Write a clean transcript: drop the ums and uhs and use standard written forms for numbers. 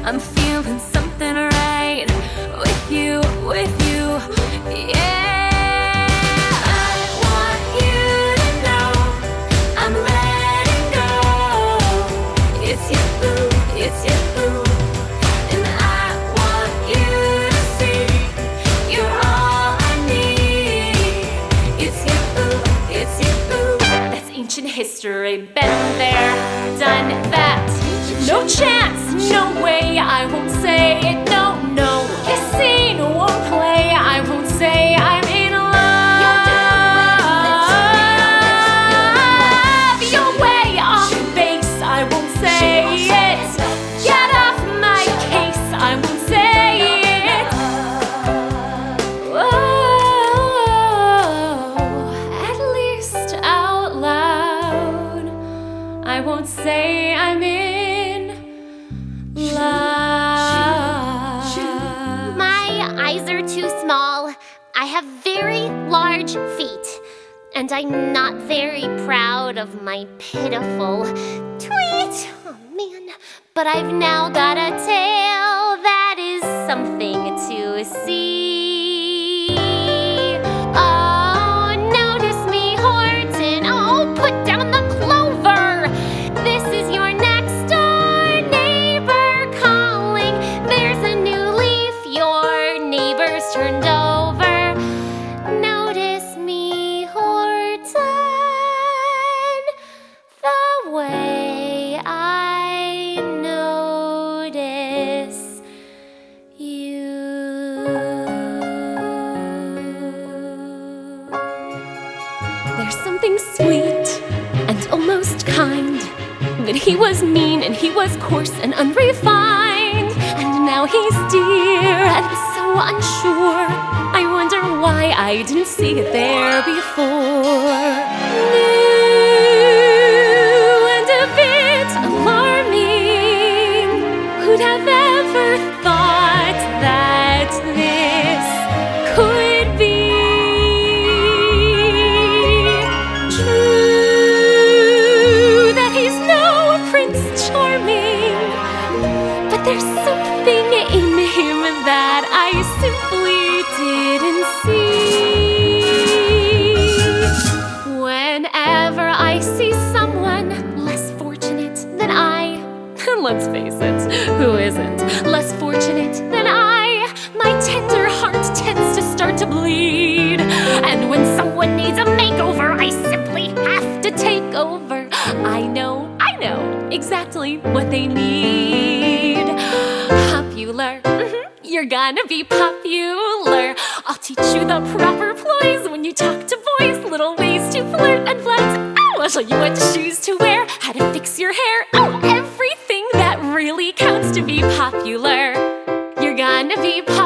I'm feeling something right with you, yeah. I want you to know I'm letting go. It's you, it's you, and I want you to see you're all I need. It's you, it's you. That's ancient history, been there, done that. No chance, no way, I won't say it, no, no. This scene won't play, I won't say I'm in love. Your way off base, I won't say it. Get off my case, I won't say it. Whoa, at least out loud, I won't say I'm in love. My eyes are too small. I have very large feet. And I'm not very proud of my pitiful tweet. Oh man. But I've now got a tail that is something to see. Oh, notice me, Horton. Oh, put down the clover. This is your next door neighbor calling. There's a new leaf your neighbor's turned over. Notice me, Horton, the way I notice you. There's something sweet and almost kind, but he was mean and he was coarse and unrefined. And now he's dear and so unsure. I wonder why I didn't see it there before. New and a bit alarming. Who'd have ever thought that this could be true? That he's no Prince Charming, but there's something in him that I simply didn't see. Whenever I see someone less fortunate than I, let's face it, who isn't less fortunate than I, my tender heart tends to start to bleed. And when someone needs a makeover, I simply have to take over. I know exactly what they need. Popular, you're gonna be popular. I'll teach you the proper ploys when you talk to boys, little ways to flirt and flirt. Oh, I'll show you what shoes to wear, how to fix your hair. Oh, everything that really counts to be popular. You're gonna be popular.